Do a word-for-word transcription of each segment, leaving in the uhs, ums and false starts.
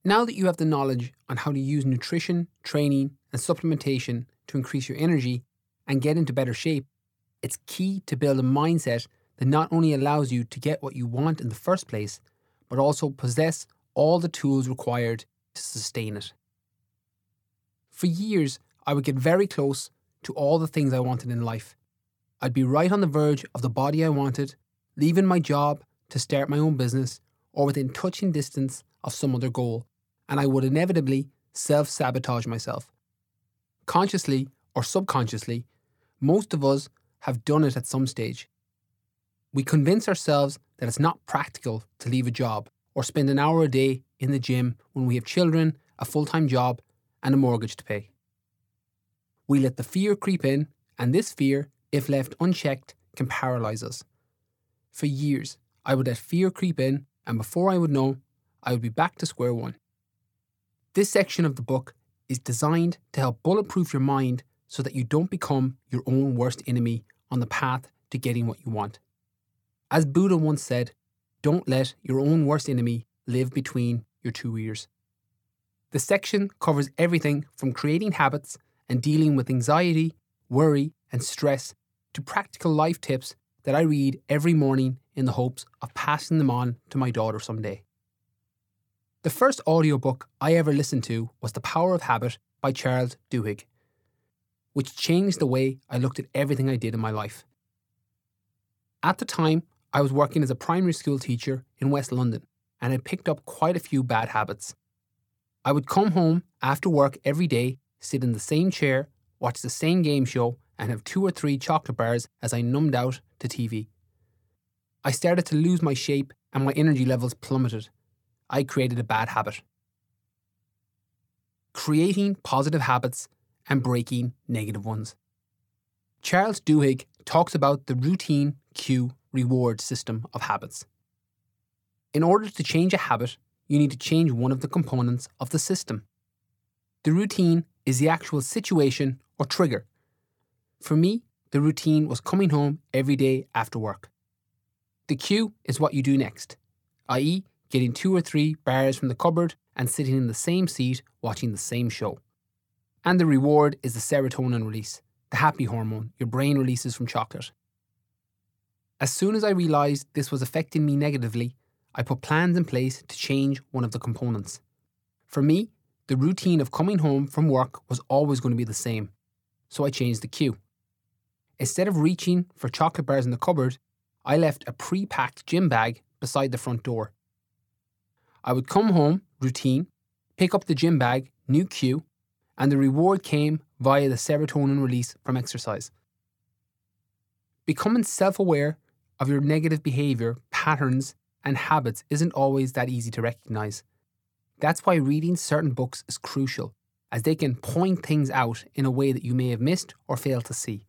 Now that you have the knowledge on how to use nutrition, training, and supplementation to increase your energy and get into better shape, it's key to build a mindset that not only allows you to get what you want in the first place, but also possess all the tools required to sustain it. For years, I would get very close to all the things I wanted in life. I'd be right on the verge of the body I wanted, leaving my job to start my own business, or within touching distance of some other goal, and I would inevitably self-sabotage myself. Consciously or subconsciously, most of us have done it at some stage. We convince ourselves that it's not practical to leave a job or spend an hour a day in the gym when we have children, a full-time job, and a mortgage to pay. We let the fear creep in, and this fear, if left unchecked, can paralyze us. For years, I would let fear creep in, and before I would know, I would be back to square one. This section of the book is designed to help bulletproof your mind so that you don't become your own worst enemy on the path to getting what you want. As Buddha once said, don't let your own worst enemy live between your two ears. The section covers everything from creating habits and dealing with anxiety, worry, and stress to practical life tips that I read every morning in the hopes of passing them on to my daughter someday. The first audiobook I ever listened to was The Power of Habit by Charles Duhigg, which changed the way I looked at everything I did in my life. At the time, I was working as a primary school teacher in West London and had picked up quite a few bad habits. I would come home after work every day, sit in the same chair, watch the same game show, and have two or three chocolate bars as I numbed out to T V. I started to lose my shape and my energy levels plummeted. I created a bad habit. Creating positive habits and breaking negative ones. Charles Duhigg talks about the routine cue reward system of habits. In order to change a habit, you need to change one of the components of the system. The routine is the actual situation or trigger. For me, the routine was coming home every day after work. The cue is what you do next, that is, getting two or three bars from the cupboard and sitting in the same seat watching the same show. And the reward is the serotonin release, the happy hormone your brain releases from chocolate. As soon as I realised this was affecting me negatively, I put plans in place to change one of the components. For me, the routine of coming home from work was always going to be the same, so I changed the cue. Instead of reaching for chocolate bars in the cupboard, I left a pre-packed gym bag beside the front door. I would come home, routine, pick up the gym bag, new cue, and the reward came via the serotonin release from exercise. Becoming self-aware of your negative behaviour, patterns, and habits isn't always that easy to recognise. That's why reading certain books is crucial, as they can point things out in a way that you may have missed or failed to see.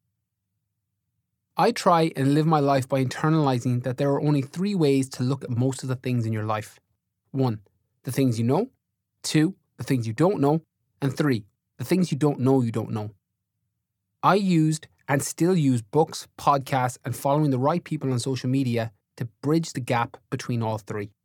I try and live my life by internalising that there are only three ways to look at most of the things in your life. One, the things you know. Two, the things you don't know. And three, the things you don't know you don't know. I used and still use books, podcasts, and following the right people on social media to bridge the gap between all three.